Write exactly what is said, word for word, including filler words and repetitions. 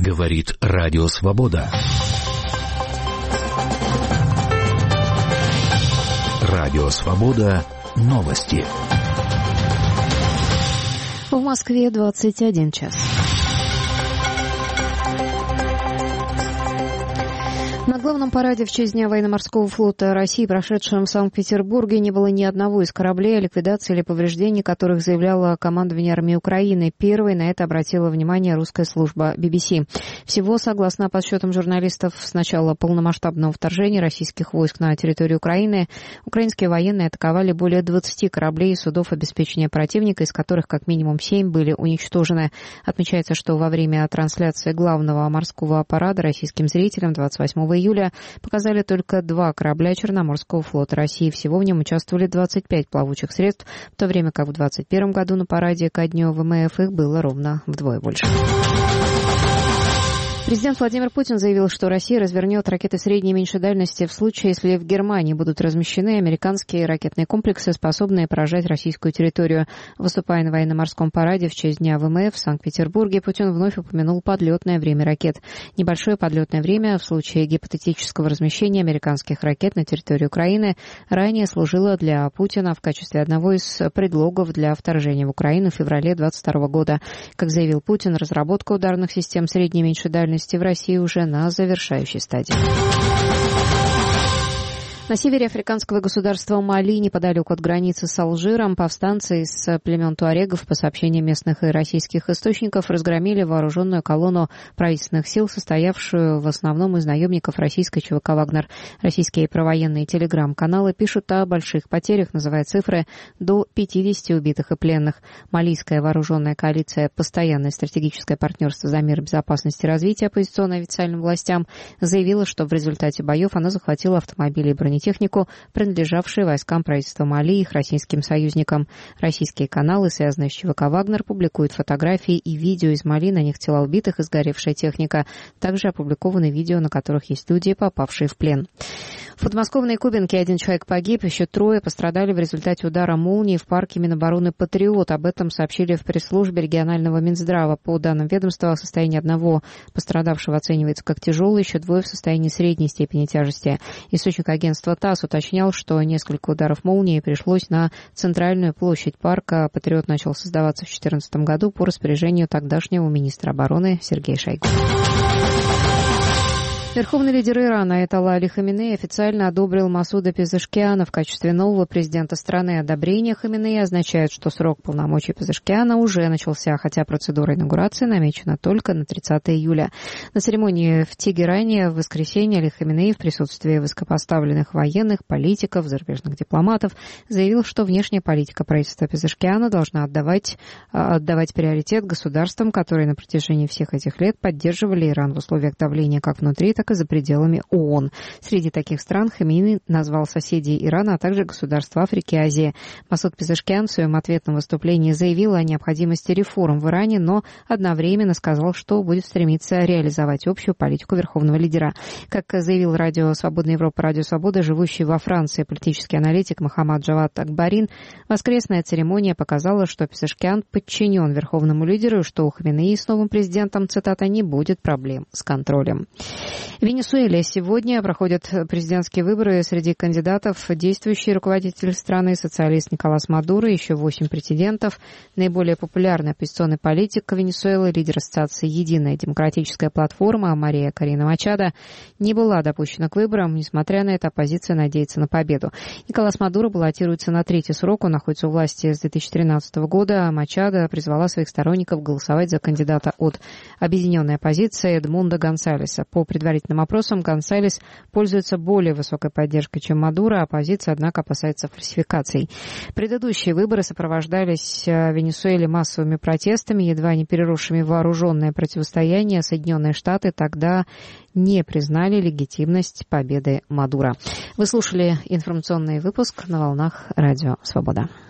Говорит Радио Свобода. Радио Свобода. Новости. В Москве двадцать один час. На главном параде в честь Дня военно-морского флота России, прошедшем в Санкт-Петербурге, не было ни одного из кораблей, о ликвидации или повреждении которых заявляло командование армии Украины. Первой на это обратила внимание русская служба би би си. Всего, согласно подсчетам журналистов, с начала полномасштабного вторжения российских войск на территорию Украины, украинские военные атаковали более двадцати кораблей и судов обеспечения противника, из которых как минимум семь были уничтожены. Отмечается, что во время трансляции главного морского парада российским зрителям двадцать восьмого июля показали только два корабля Черноморского флота России. Всего в нем участвовали двадцать пять плавучих средств, в то время как в двадцать первом году на параде ко дню вэ эм эф их было ровно вдвое больше. Президент Владимир Путин заявил, что Россия развернет ракеты средней и меньшей дальности в случае, если в Германии будут размещены американские ракетные комплексы, способные поражать российскую территорию. Выступая на военно-морском параде в честь Дня вэ эм эф в Санкт-Петербурге, Путин вновь упомянул подлетное время ракет. Небольшое подлетное время в случае гипотетического размещения американских ракет на территории Украины ранее служило для Путина в качестве одного из предлогов для вторжения в Украину в феврале двадцать второго года. Как заявил Путин, разработка ударных систем средней и меньшей дальности в России уже на завершающей стадии. На севере африканского государства Мали, неподалеку от границы с Алжиром, повстанцы из племен туарегов, по сообщениям местных и российских источников, разгромили вооруженную колонну правительственных сил, состоявшую в основном из наемников российской ЧВК «Вагнер». Российские провоенные телеграм-каналы пишут о больших потерях, называя цифры до пятидесяти убитых и пленных. Малийская вооруженная коалиция «Постоянное стратегическое партнерство за мир, безопасность и развитие», оппозиционной официальным властям, заявила, что в результате боев она захватила автомобили и бронетехнику, технику, принадлежавшие войскам правительства Мали и их российским союзникам. Российские каналы, связанные с ЧВК «Вагнер», публикуют фотографии и видео из Мали, на них тела убитых и сгоревшая техника. Также опубликованы видео, на которых есть люди, попавшие в плен. В подмосковной Кубинке один человек погиб, еще трое пострадали в результате удара молнии в парке Минобороны «Патриот». Об этом сообщили в пресс-службе регионального Минздрава. По данным ведомства, состояние одного пострадавшего оценивается как тяжелое, еще двое в состоянии средней степени тяжести. Источник агентства ТАСС уточнял, что несколько ударов молнии пришлось на центральную площадь парка. «Патриот» начал создаваться в две тысячи четырнадцатом году по распоряжению тогдашнего министра обороны Сергея Шойгу. Верховный лидер Ирана Аятолла Али Хаминеи официально одобрил Масуда Пезешкиана в качестве нового президента страны. Одобрение Хаминеи означает, что срок полномочий Пезешкиана уже начался, хотя процедура инаугурации намечена только на тридцатого июля. На церемонии в Тегеране в воскресенье Али Хаминеи в присутствии высокопоставленных военных, политиков, зарубежных дипломатов заявил, что внешняя политика правительства Пезешкиана должна отдавать, отдавать приоритет государствам, которые на протяжении всех этих лет поддерживали Иран в условиях давления как внутри, так и за пределами ООН. Среди таких стран Хаминеи назвал соседей Ирана, а также государств Африки и Азии. Масуд Пезешкиан в своем ответном выступлении заявил о необходимости реформ в Иране, но одновременно сказал, что будет стремиться реализовать общую политику верховного лидера. Как заявил радио «Свободная Европа», радио «Свобода», живущий во Франции политический аналитик Мохаммад Джавад Акбарин, воскресная церемония показала, что Пезешкиан подчинен верховному лидеру, и что у Хаминеи с новым президентом, цитата, «не будет проблем с контролем». В Венесуэле сегодня проходят президентские выборы. Среди кандидатов действующий руководитель страны, социалист Николас Мадуро, еще восемь претендентов. Наиболее популярный оппозиционный политик Венесуэлы, лидер ассоциации «Единая демократическая платформа» Мария Корина Мачадо, не была допущена к выборам. Несмотря на это, оппозиция надеется на победу. Николас Мадуро баллотируется на третий срок. Он находится у власти с две тысячи тринадцатого года. Мачадо призвала своих сторонников голосовать за кандидата от объединенной оппозиции Эдмунда Гонсалеса. По предварительным опросам Гонсалес пользуется более высокой поддержкой, чем Мадуро, а оппозиция, однако, опасается фальсификаций. Предыдущие выборы сопровождались в Венесуэле массовыми протестами, едва не переросшими в вооруженное противостояние. Соединенные Штаты тогда не признали легитимность победы Мадуро. Вы слушали информационный выпуск на волнах Радио Свобода.